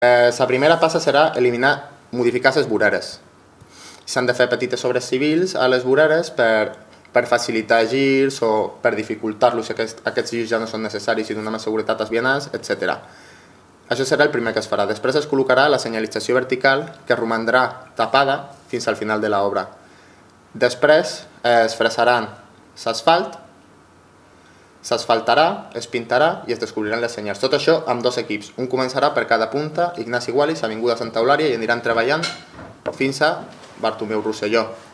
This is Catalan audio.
La primera passa serà modificar les voreres. S'han de fer petites obres civils a les voreres per facilitar girs o per dificultar-los si aquests girs ja no són necessaris i donar més seguretat als vianants, etc. Això serà el primer que es farà. Després es col·locarà la senyalització vertical que romandrà tapada fins al final de l'obra. Després es fresaran l'asfalt, s'asfaltarà, es pintarà i es descobriran les senyals. Tot això amb 2 equips. Un començarà per cada punta, Ignasi Gualis, Avinguda Santa Eulària, i aniran treballant fins a Bartomeu Rosselló.